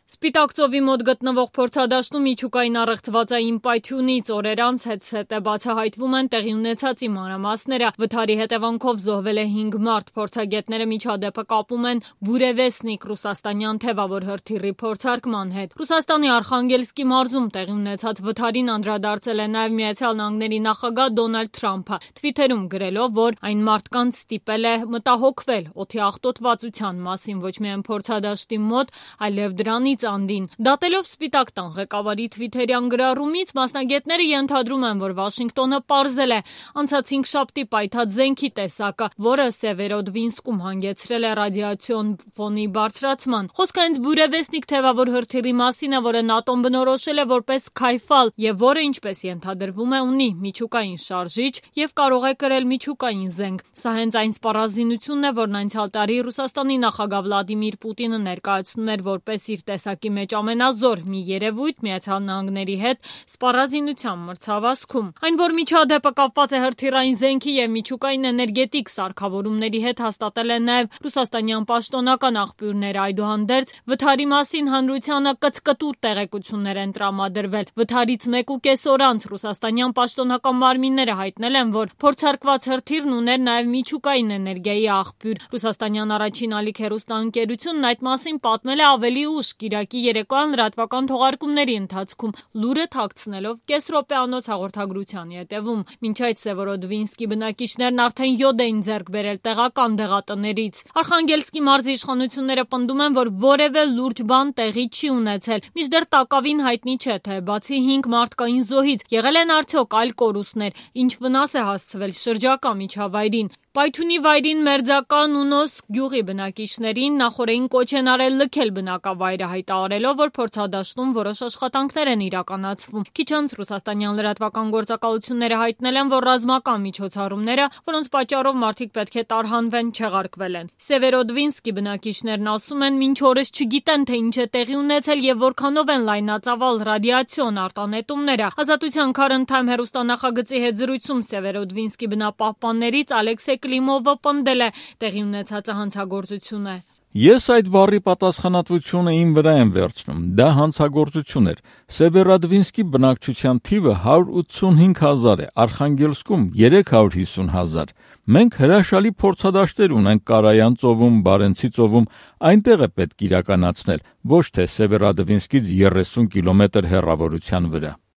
Սպիտակ ծովի մոտ գտնվող փորձադաշտում միջուկային առեղծվածային պայթյունից օրեր անց հետզհետե բացահայտվում են տեղի ունեցածի մանրամասները։ Վթարի հետևանքով զոհվել է 5 մարդ։ Փորձագետները միջադեպը կապում են Բուրևեսնիկ ռուսաստանյան թևավոր հրթիռի փորձարկման հետ։ Ռուսաստանի Արխանգելսկի մարզում տեղի ունեցած վթարին անդրադարձել է նաև ԱՄՆ նախագահ Դոնալդ Թրամփը, Twitter-ում գրելով, որ այն մարդկանց ստիպել է մտահոգվել օդի աղտոտվածության մասին ոչ միայն փորձադաշտի մոտ, այլև դրանից անդին։ Դատելով Սպիտակ տան ղեկավարի թվիթերյան գրառումից, մասնագետները ենթադրում են, որ Վաշինգտոնը պարզել է անցած 5 պայթած զենքի տեսակը, որը Սևերոդվինսկում հանգեցրել է ռադիացիոն ֆոնի բարձրացման։ Խոսքը հենց Բուրևեսնիկ թևավոր հրթիռի մասին է, որը ՆԱՏՕ-ն բնորոշել է որպես Քայֆալ եւ որը, ինչպես ենթադրվում է, ունի միջուկային շարժիչ եւ կարող է կրել միջուկային զենք։ Սա հենց այն սպառազինությունն է, որն անցյալ տարի Ռուսաստանի նախագահ Վլադիմիր Պուտինը ներկայացնում էր որպես իր տեսակի մեջ ամենազոր մի երևույթ ԱՄՆ-ի հետ սպառազինության մրցավազքում։ Այն, որ միջադեպը կապված է հրթիռային զենքի եւ միջուկային էներգետիկ սարքավորումների հետ, հաստատել են նաեւ ռուսաստանյան պաշտոնական աղբյուրները։ Այդուհանդերձ վթարի մասին հանրությանը կծկտուր տեղեկություններ են տրամադրվել։ Վթարից 1.5 օր անց ռուսաստանյան պաշտոնական մարմինները հայտնել են, որ փորձարկված հրթիռն ուներ նաեւ միջուկային էներգիայի աղբյուր։ Ռուսաստանյան առաջին ալիք հեռուստաընկերությունն այդ մասին պատմել է ավելի ուշ, Կիրակի երեկոյան լրատվական թողարկումների ընթացքում, լուրը թաքցնելով կես րոպեանոց հաղորդագրության ետևում։ Մինչ այդ Սևերոդվինսկի բնակիչներն արդեն յոդ էին ձեռք բերել տեղական դեղատներից։ Արխանգելսկի մարզի իշխանությունները պնդում են, որ որևէ լուրջ բան տեղի չի ունեցել։ Մինչդեռ տակավին հայտնի չէ, թե բացի 5 մարդկային զոհից եղել են արդյոք այլ կորուստներ, ինչ վնաս է հասցվել շրջակա միջավայրին։ Պայթյունի վայրին մերձակա Նունոս գյուղի բնակիչներին նախօրեին կոչ են արել լքել բնակավայրը, հայտարարելով, որ փորձադաշտում որոշ աշխատանքներ են իրականացվում։ Քիչ անց ռուսաստանյան լրատվական գործակալությունները հայտնել են, որ ռազմական միջոցառումները, որոնց պատճառով մարդիկ պետք է տարհանվեն, չեղարկվել են։ Սևերոդվինսկի բնակիչներն ասում են, մինչ օրս չգիտեն, թե ինչ է տեղի ունեցել եւ որքանով են լայնածավալ ռադիացիոն արտանետումները։ Ազատության քարընթայմ հեռուստանախագծի հետ զրույցում Սևերոդվինսկի բնապահպաններից Ալեքսեյ Կլիմովը պնդել է տեղի ունեցածը հանցագործություն է։ Ես այդ բառի պատասխանատվությունը իմ վրա եմ վերցնում։ Դա հանցագործություն էր։ Սևերոդվինսկի բնակչության թիվը 185,000 է, Արխանգելսկում 350,000։ Մենք հրաշալի փորձադաշտեր ունենք Կարայան ծովում, Բարենցի ծովում, այնտեղ է պետք իրականացնել, ոչ թե Սևերոդվինսկից 30 կիլոմետր հեռավորության վրա։